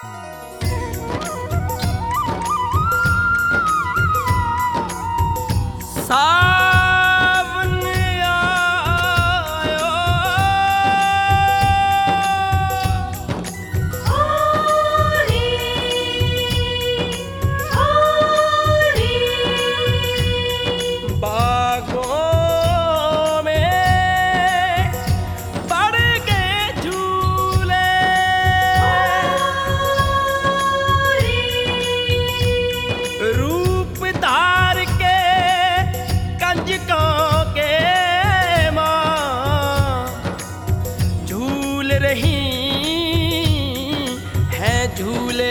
ਸਾਵਨ ਆਇਓ ਹੋਲੀ ਹੋਲੀ ਬਾਗੋਂ ਮੇਂ ਪੜ ਗਏ ਝੂਲੇ रूप धार के कंजकों के माँ झूल रही है झूले।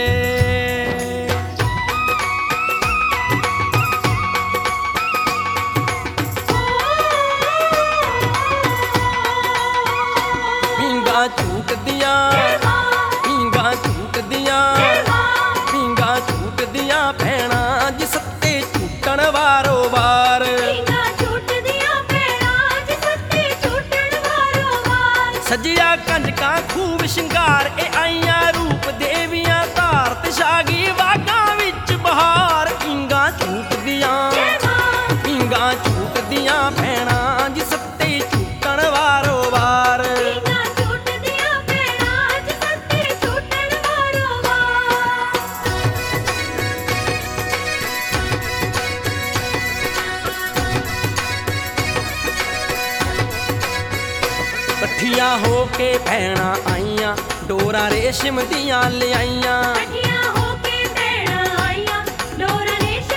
पींगा झूक दिया पींगा झूक दिया पींगा झूक दिया भैणा जी सत्ते झूटण वारो वार सजिया कंजका खूब शिंगार ए आईया रूप देवियां धार ते छागी वागा विच बहार। पींगा झूक दिया भैणा जी सत्ते झूटण वारो वार। कट्ठियां होके भैणा आईयां डोरा रेशम दियां ले आईयां। कट्ठियां होके भैणा आईयां डोरा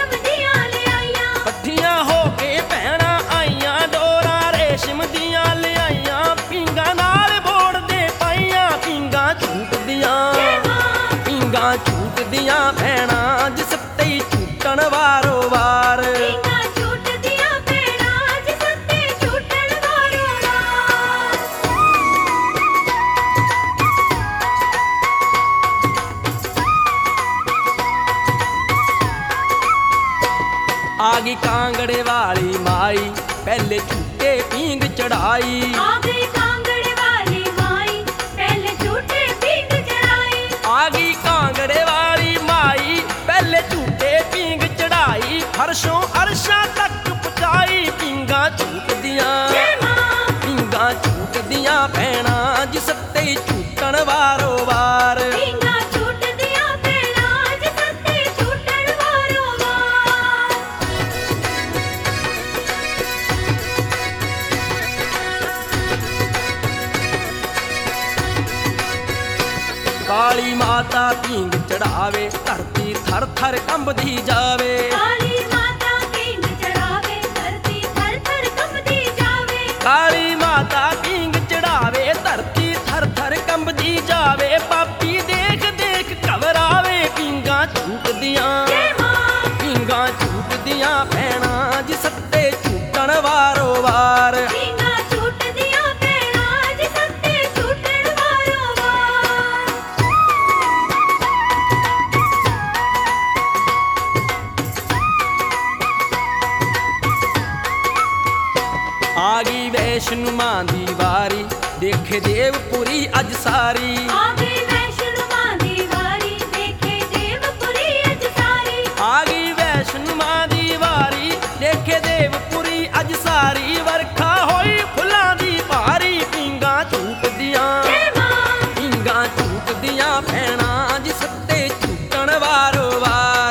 रेशम दियां ले आईयां। पींगा नाल बोड़ दे पाईयां पींगा झूक दियां भैणा जिस ते झूटण वारो वार। आगी कांगड़े वाली माई पहले झूठे पींग चढ़ाई। आगी कांगड़े वाली माई पहले झूठे पींग चढ़ाई। फरशों अरशा तक पहुंचाई पींगा झूक दिया भैणा जिस ते झूटण वारो वार। काली माता पींग चढ़ावे धरती थर थर कंबदी जावे। काली माता पींग चढ़ावे धरती थर थर कंबदी जावे। पापी देख देख घबरावे पींगा झूक दिया भैणा जी सत्ते झूटण वारो वार। आगी वैष्णो मां दी वारी देखे देवपुरी अज सारी। आगी वैष्णो मां दी वारी देखे देवपुरी अज सारी। वरखा होई फुलां दी भारी पींगा झूक दिया भैणा जी सत्ते झूटण वारो वार।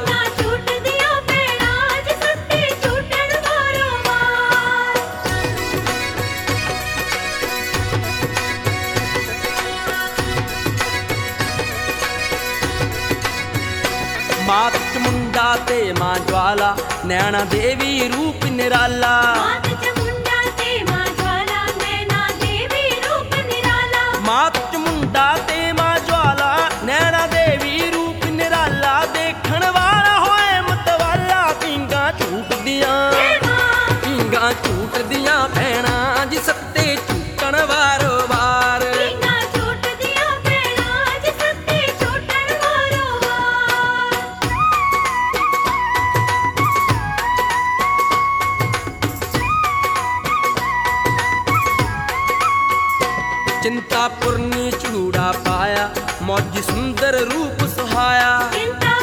मात चमुंडा ते मां ज्वाला नैना देवी रूप निराला। मात चमुंडा ते मां ज्वाला नैना नैना देवी रूप निराला। देखण वाला होए मतवाला पींगा झूक दिया भैणा जी सत्ते झूटण वारो वार। चिंतापुरनी चूड़ा पा ਮੌਜੀ ਸੁੰਦਰ ਰੂਪ ਸੁਹਾਇਆ ਚਿੰਤਾ